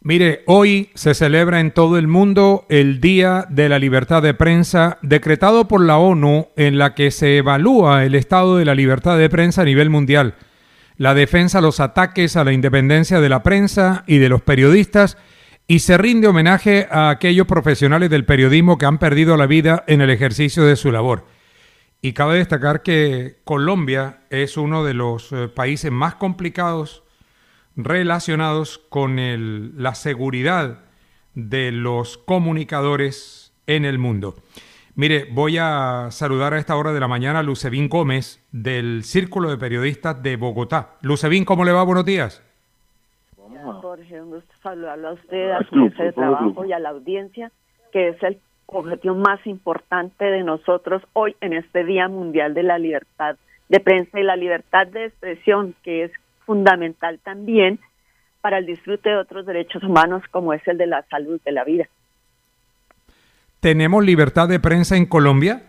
Mire, hoy se celebra en todo el mundo el Día de la Libertad de Prensa, decretado por la ONU, en la que se evalúa el estado de la libertad de prensa a nivel mundial, la defensa, los ataques a la independencia de la prensa y de los periodistas, y se rinde homenaje a aquellos profesionales del periodismo que han perdido la vida en el ejercicio de su labor. Y cabe destacar que Colombia es uno de los países más complicados relacionados con la seguridad de los comunicadores en el mundo. Mire, voy a saludar a esta hora de la mañana a Lucevín Gómez del Círculo de Periodistas de Bogotá. Lucevín, ¿cómo le va? Buenos días. Jorge, un gusto saludarlo a usted, a su mesa de trabajo y a la audiencia, que es el objetivo más importante de nosotros hoy en este Día Mundial de la Libertad de Prensa y la libertad de expresión, que es fundamental también para el disfrute de otros derechos humanos como es el de la salud, de la vida. ¿Tenemos libertad de prensa en Colombia?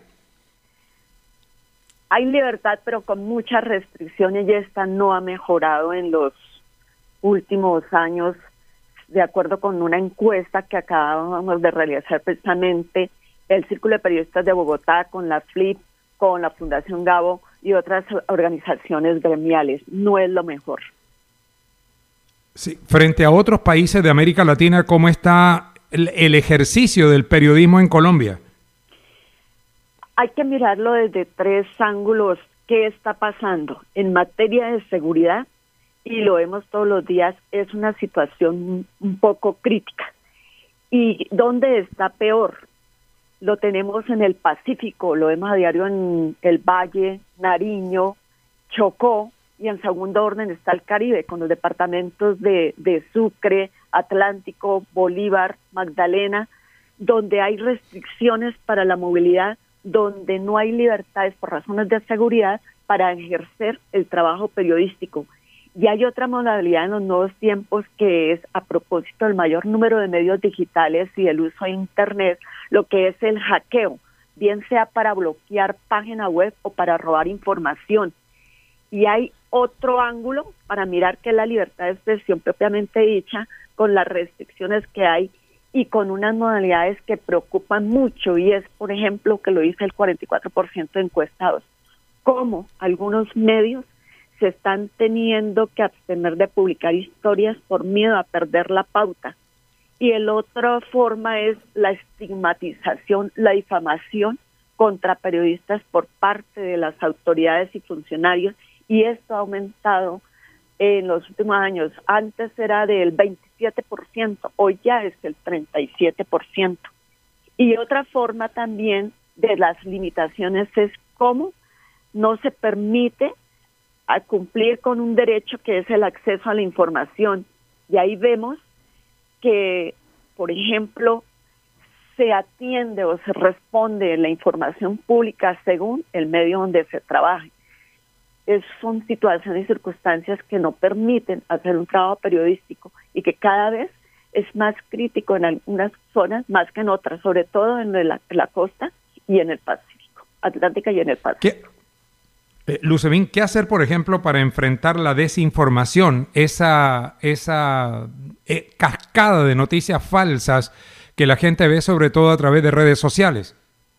Hay libertad, pero con muchas restricciones, y esta no ha mejorado en los últimos años, de acuerdo con una encuesta que acabamos de realizar precisamente el Círculo de Periodistas de Bogotá con la FLIP, con la Fundación Gabo y otras organizaciones gremiales. No es lo mejor. Sí. Frente a otros países de América Latina, ¿cómo está el ejercicio del periodismo en Colombia? Hay que mirarlo desde tres ángulos. ¿Qué está pasando? En materia de seguridad, y lo vemos todos los días, es una situación un poco crítica. ¿Y dónde está peor? Lo tenemos en el Pacífico, lo vemos a diario en el Valle, Nariño, Chocó, y en segundo orden está el Caribe, con los departamentos de Sucre, Atlántico, Bolívar, Magdalena, donde hay restricciones para la movilidad, donde no hay libertades por razones de seguridad para ejercer el trabajo periodístico. Y hay otra modalidad en los nuevos tiempos, que es, a propósito del mayor número de medios digitales y del uso de Internet, lo que es el hackeo, bien sea para bloquear página web o para robar información. Y hay otro ángulo para mirar que es la libertad de expresión propiamente dicha, con las restricciones que hay y con unas modalidades que preocupan mucho, y es, por ejemplo, que lo dice el 44% de encuestados, cómo algunos medios se están teniendo que abstener de publicar historias por miedo a perder la pauta. Y la otra forma es la estigmatización, la difamación contra periodistas por parte de las autoridades y funcionarios, y esto ha aumentado en los últimos años. Antes era del 27%, hoy ya es el 37%. Y otra forma también de las limitaciones es cómo no se permite a cumplir con un derecho que es el acceso a la información. Y ahí vemos que, por ejemplo, se atiende o se responde la información pública según el medio donde se trabaje. Son situaciones y circunstancias que no permiten hacer un trabajo periodístico, y que cada vez es más crítico en algunas zonas más que en otras, sobre todo en la costa y en el Pacífico, Atlántica y en el Pacífico. Lucevín, ¿qué hacer, por ejemplo, para enfrentar la desinformación, esa cascada de noticias falsas que la gente ve sobre todo a través de redes sociales?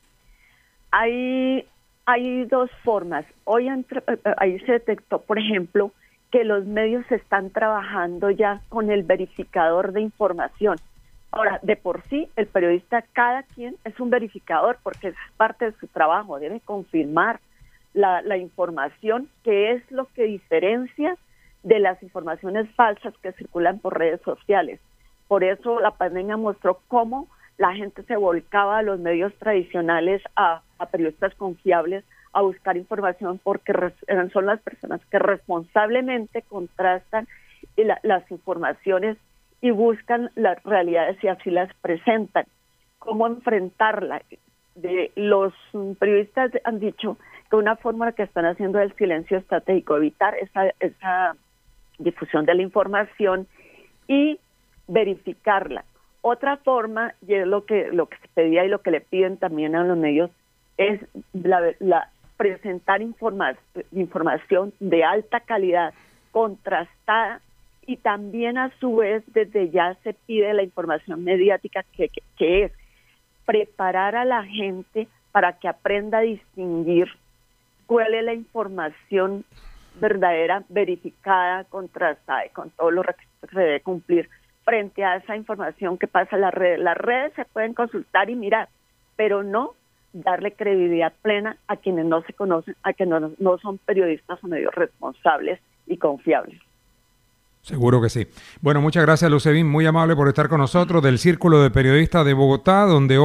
Hay dos formas. Hoy ahí se detectó, por ejemplo, que los medios están trabajando ya con el verificador de información. Ahora, de por sí, el periodista, cada quien es un verificador, porque es parte de su trabajo, debe confirmar la información, que es lo que diferencia de las informaciones falsas que circulan por redes sociales. Por eso la pandemia mostró cómo la gente se volcaba a los medios tradicionales, a periodistas confiables, a buscar información, porque son las personas que responsablemente contrastan las informaciones y buscan las realidades y así las presentan. ¿Cómo enfrentarla? Los periodistas han dicho que una forma que están haciendo es el silencio estratégico, evitar esa difusión de la información y verificarla. Otra forma, y es lo que se pedía y lo que le piden también a los medios, es presentar información de alta calidad, contrastada Y también a su vez desde ya se pide la información mediática que es preparar a la gente para que aprenda a distinguir cuál es la información verdadera, verificada, contrastada y con todos los requisitos que se debe cumplir frente a esa información que pasa en las redes. Las redes se pueden consultar y mirar, pero no darle credibilidad plena a quienes no se conocen, a quienes no son periodistas o medios responsables y confiables. Seguro que sí. Bueno, muchas gracias, Lucevin, muy amable por estar con nosotros del Círculo de Periodistas de Bogotá, donde